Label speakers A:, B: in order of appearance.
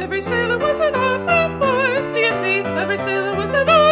A: Every sailor was an orphan boy. Do you see? Every sailor was an orphan boy.